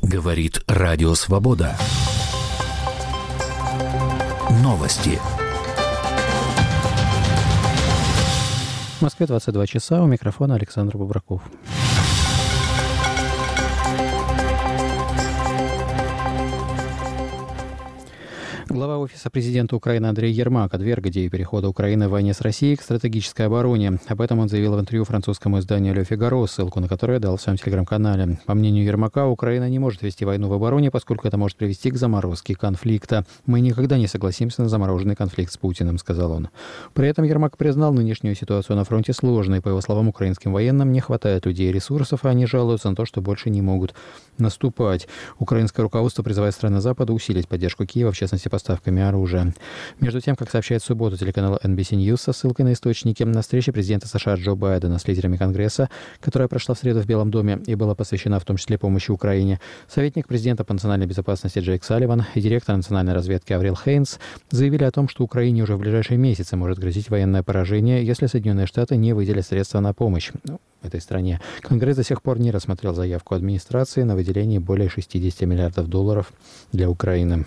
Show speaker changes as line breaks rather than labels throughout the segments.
Говорит Радио Свобода. Новости.
В Москве 22 часа. У микрофона Александр Бубраков. Глава Офиса президента Украины Андрей Ермак отверг идею перехода Украины в войне с Россией к стратегической обороне. Об этом он заявил в интервью французскому изданию «Le Figaro», ссылку на которое дал в своем телеграм-канале. По мнению Ермака, Украина не может вести войну в обороне, поскольку это может привести к заморозке конфликта. «Мы никогда не согласимся на замороженный конфликт с Путиным», — сказал он. При этом Ермак признал нынешнюю ситуацию на фронте сложной. По его словам, украинским военным не хватает людей и ресурсов, а они жалуются на то, что больше не могут наступать. Украинское руководство призывает страны Запада усилить поддержку Киева, в частности, поставками оружия. Между тем, как сообщает в субботу телеканал NBC News со ссылкой на источники, на встрече президента США Джо Байдена с лидерами Конгресса, которая прошла в среду в Белом доме и была посвящена в том числе помощи Украине, советник президента по национальной безопасности Джейк Салливан и директор национальной разведки Аврил Хейнс заявили о том, что Украине уже в ближайшие месяцы может грозить военное поражение, если Соединенные Штаты не выделят средства на помощь этой стране. Конгресс до сих пор не рассмотрел заявку администрации на выделение более $60 миллиардов для Украины.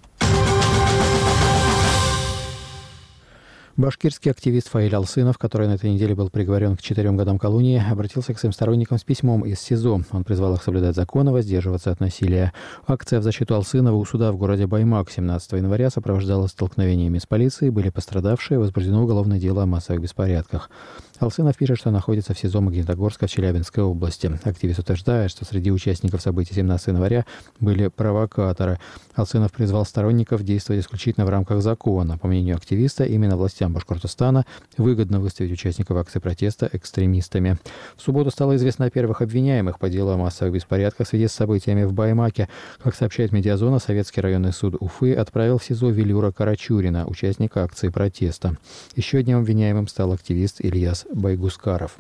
Башкирский активист Фаиль Алсынов, который на этой неделе был приговорен к 4 годам колонии, обратился к своим сторонникам с письмом из СИЗО. Он призвал их соблюдать закон и воздерживаться от насилия. Акция в защиту Алсынова у суда в городе Баймак 17 января сопровождалась столкновениями с полицией, были пострадавшие, возбуждено уголовное дело о массовых беспорядках. Алсынов пишет, что находится в СИЗО Магнитогорска в Челябинской области. Активист утверждает, что среди участников событий 17 января были провокаторы. Алсынов призвал сторонников действовать исключительно в рамках закона. По мнению активиста, именно властям Башкортостана выгодно выставить участников акции протеста экстремистами. В субботу стало известно о первых обвиняемых по делу о массовых беспорядках в связи с событиями в Баймаке. Как сообщает Медиазона, Советский районный суд Уфы отправил в СИЗО Велюра Карачурина, участника акции протеста. Еще одним обвиняемым стал активист Ильяс Байгускаров.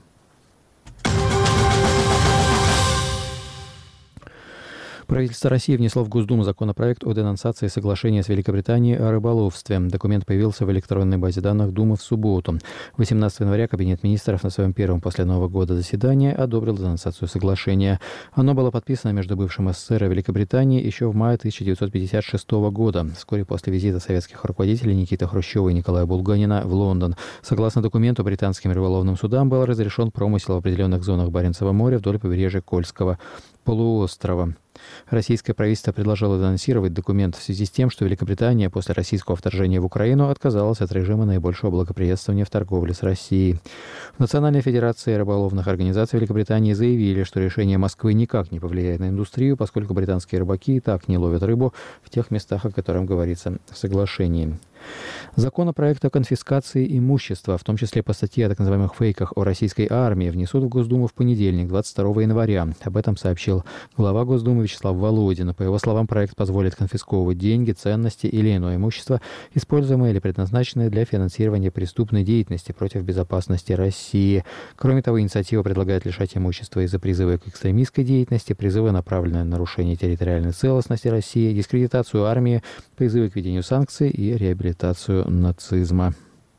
Правительство России внесло в Госдуму законопроект о денонсации соглашения с Великобританией о рыболовстве. Документ появился в электронной базе данных Думы в субботу. 18 января Кабинет министров на своем первом после Нового года заседании одобрил денонсацию соглашения. Оно было подписано между бывшим СССР и Великобританией еще в мае 1956 года, вскоре после визита советских руководителей Никиты Хрущева и Николая Булганина в Лондон. Согласно документу, британским рыболовным судам был разрешен промысел в определенных зонах Баренцева моря вдоль побережья Кольского полуострова. Российское правительство предложило денонсировать документ в связи с тем, что Великобритания после российского вторжения в Украину отказалась от режима наибольшего благоприятствования в торговле с Россией. В Национальной федерации рыболовных организаций Великобритании заявили, что решение Москвы никак не повлияет на индустрию, поскольку британские рыбаки и так не ловят рыбу в тех местах, о которых говорится в соглашении. Законопроект о конфискации имущества, в том числе по статье о так называемых фейках о российской армии, внесут в Госдуму в понедельник, 22 января. Об этом сообщил глава Госдумы Вячеслав Володин. По его словам, проект позволит конфисковывать деньги, ценности или иное имущество, используемое или предназначенное для финансирования преступной деятельности против безопасности России. Кроме того, инициатива предлагает лишать имущества из-за призыва к экстремистской деятельности, призыва, направленные на нарушение территориальной целостности России, дискредитацию армии, призывы к введению санкций и реабилитацию нацизма.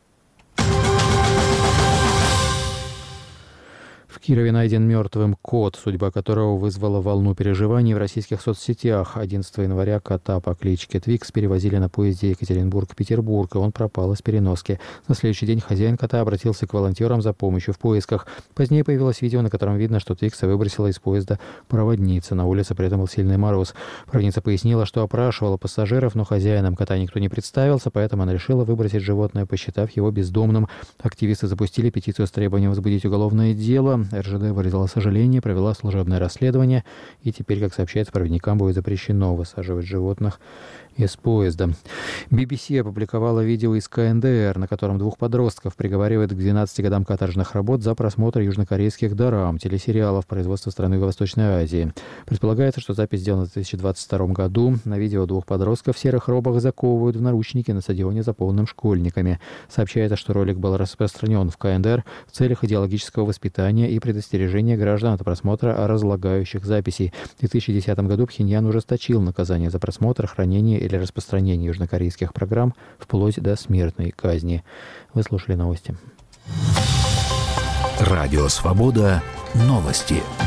В Кирове найден мертвым кот, судьба которого вызвала волну переживаний в российских соцсетях. 11 января кота по кличке Твикс перевозили на поезде Екатеринбург-Петербург, и он пропал из переноски. На следующий день хозяин кота обратился к волонтерам за помощью в поисках. Позднее появилось видео, на котором видно, что Твикса выбросила из поезда проводница. На улице при этом был сильный мороз. Проводница пояснила, что опрашивала пассажиров, но хозяином кота никто не представился, поэтому она решила выбросить животное, посчитав его бездомным. Активисты запустили петицию с требованием возбудить уголовное дело. РЖД выразила сожаление, провела служебное расследование, и теперь, как сообщается, проводникам будет запрещено высаживать животных из поезда. BBC опубликовала видео из КНДР, на котором двух подростков приговаривают к 12 годам каторжных работ за просмотр южнокорейских дорам, телесериалов производства страны Юго-Восточной Азии. Предполагается, что запись сделана в 2022 году. На видео двух подростков в серых робах заковывают в наручники на стадионе, заполненном школьниками. Сообщается, что ролик был распространен в КНДР в целях идеологического воспитания и предостережения граждан от просмотра разлагающих записей. В 2010 году Пхеньян ужесточил наказание за просмотр, хранение или распространение южнокорейских программ вплоть до смертной казни. Вы слушали новости.
Радио Свобода. Новости.